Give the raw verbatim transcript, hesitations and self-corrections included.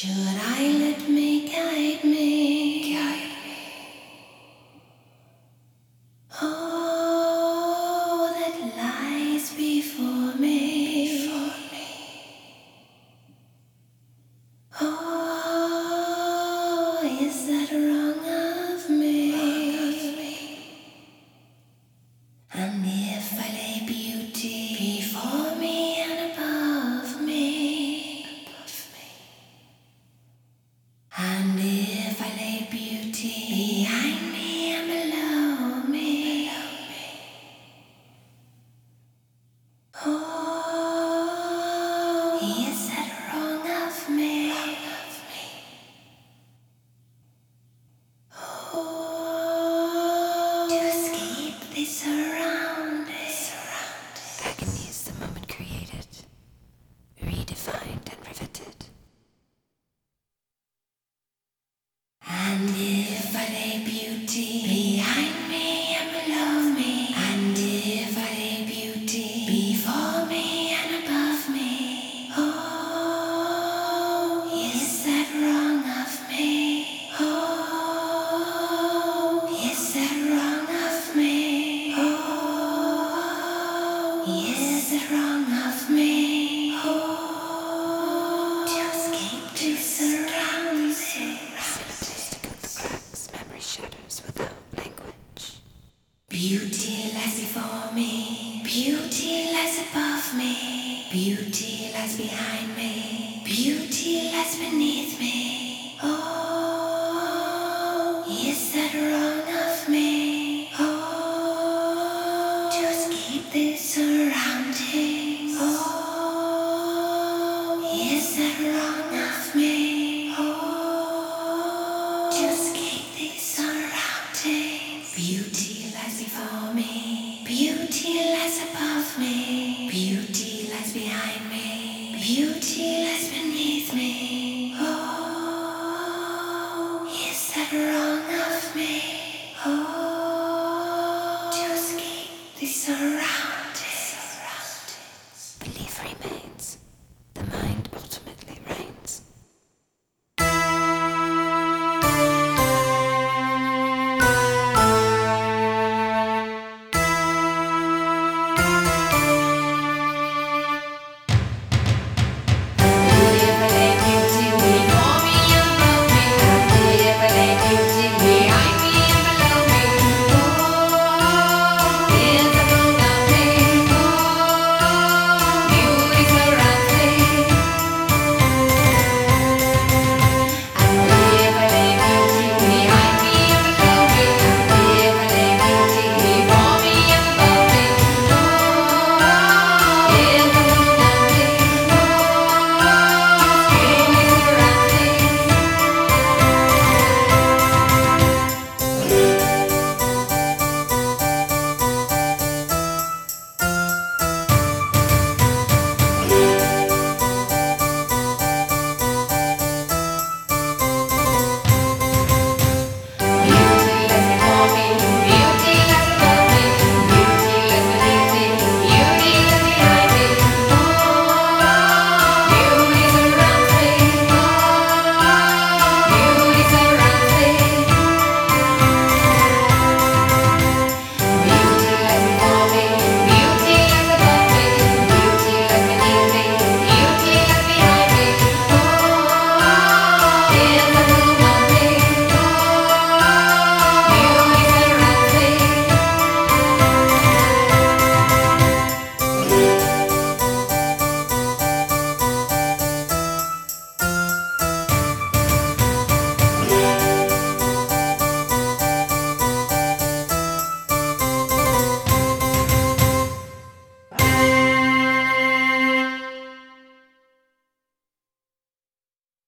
Should I let me guide me? Guide me. All that lies before me. Before me. Oh, is that wrong of me? Wrong of me. And if I lay beauty before me and above me, above me. And if I lay beauty behind me and below me, below me. Oh, is that wrong of me? Wrong of me. Oh, to escape this surrounding, surrounding. Agony is the moment created, redefined and riveted. And if I lay beauty behind me and below me, and if I lay beauty before me and above me, oh, is that wrong of me? Oh, is that wrong of me? Oh, is that wrong of me? Oh, to escape to surround cracks, memory shatters without language. Beauty lies before me, beauty lies above me, beauty lies behind me, beauty lies beneath me.